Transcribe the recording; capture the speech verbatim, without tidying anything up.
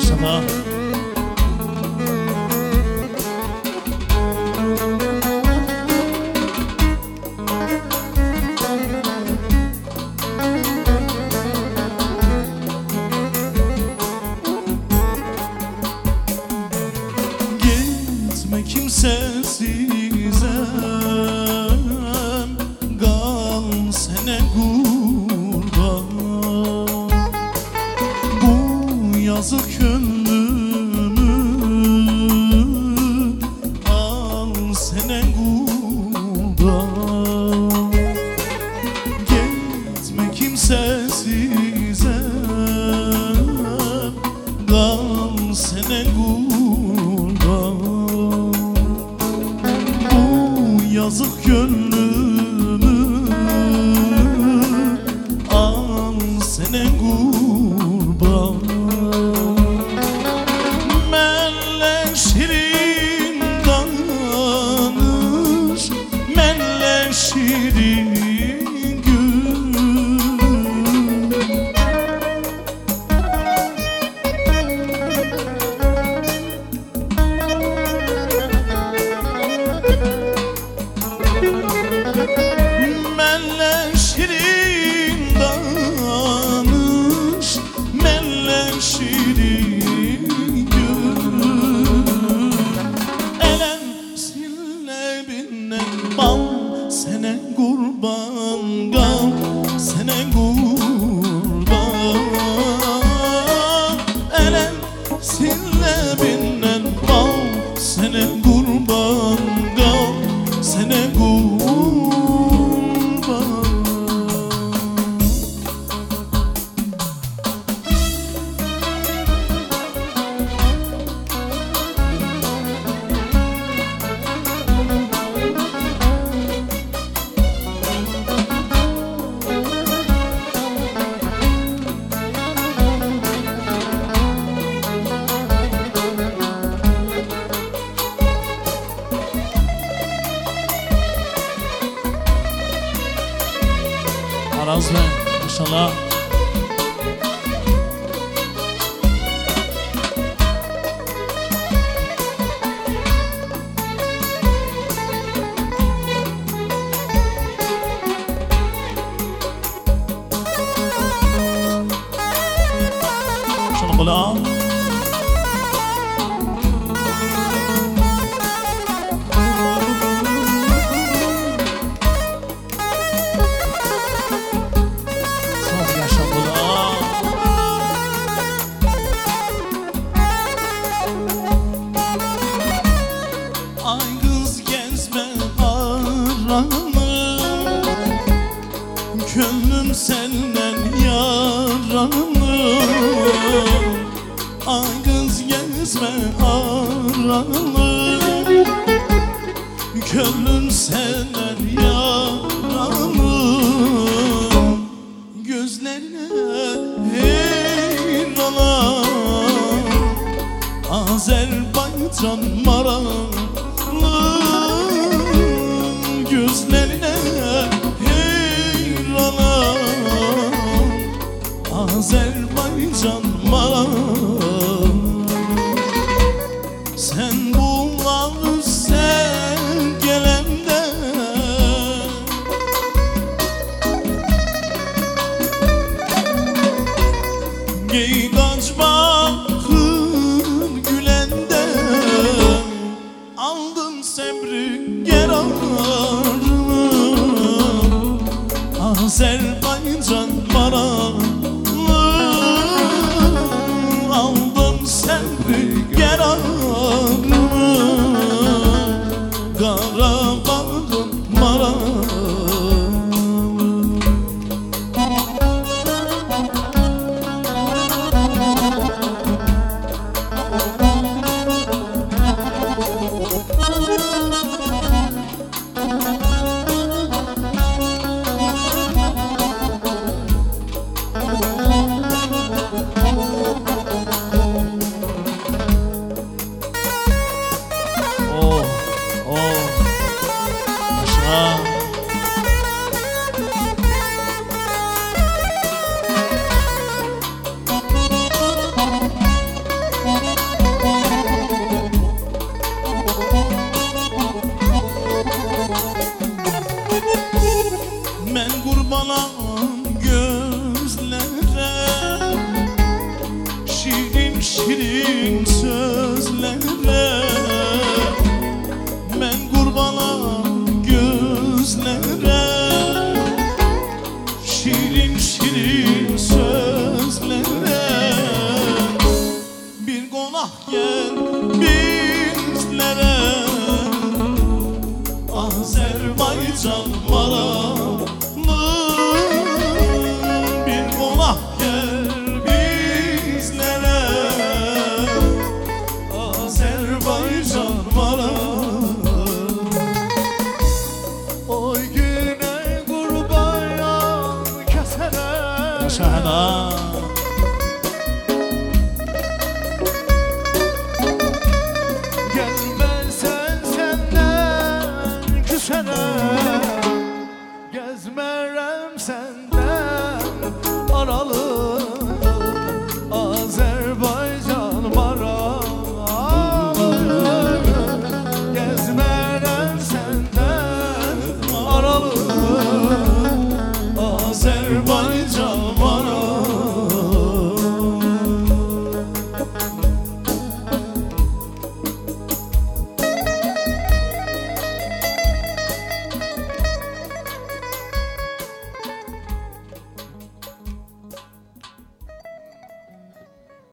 maşallah. Gitme kimsesiz em, kal sene kurban. Bu yazık gönlümü al sene kurban. Gitme kimsesiz em, kal sene kurban. Bu yazık gönlümü al sene kurban. Mənlə şirin danış, mənlə şirin gül. Mənlə şirin danış, mənlə şirin gül. Ələm silləbindən bal sənə qurban, qal sənə qurban. Ələm silləbindən bal sənə qurban, qal sənə qurban. Araz Bey maşallah. Şunu kulağa. Saz yaşa kulağa. Ay kız gezme aranı, gönlüm senden yaranı. Ay kız gezme aranı, gönlüm senden yaranı. Gözlerine heyranam, Azerbaycan maralı. Gözlerine heyranam, Azerbaycan maralı. Sen bunları sen gelemde gey kaçma kır gülende. Aldım sebri gerarını, Azerbaycan maralı. Aldım sebri gerarını, Qarabağın maralı. şahada. Gelmezsen senden küserim, gezmerem senden aralı.